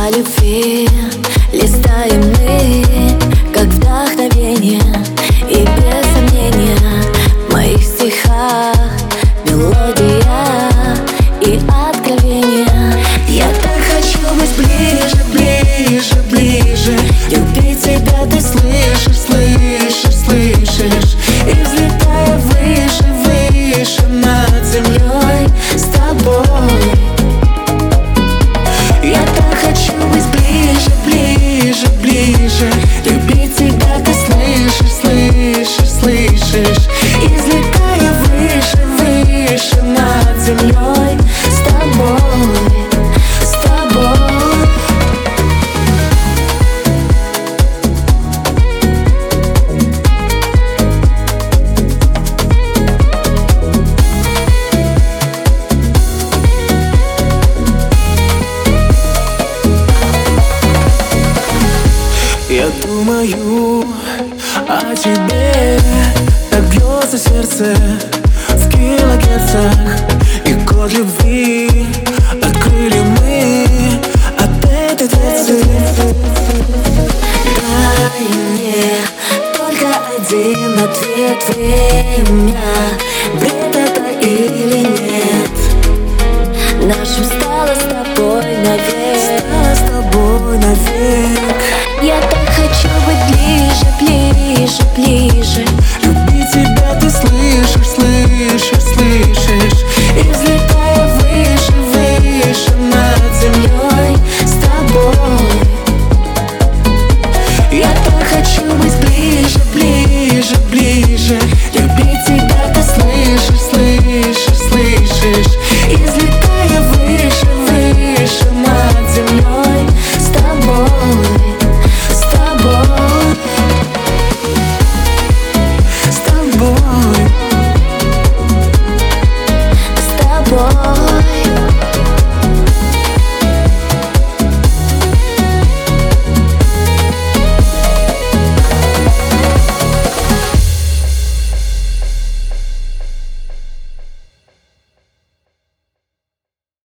о любви листаем мы, как вдохновение. И без сомнения в моих стихах мелодия и откровение. Я так хочу быть ближе, ближе, ближе. Любить тебя ты слышишь, слышишь, слышишь. И взлетая выше, выше над землей с тобой. Я так хочу быть ближе, ближе, ближе. Любить тебя ты слышишь, слышишь, слышишь. И взлетая выше, выше над землей с тобой, с тобой. Я думаю о тебе, так бьется сердце в килогерцах. И код любви открыли мы от этой дверцы. Дай мне только один ответ, время, бред это или нет. Нашим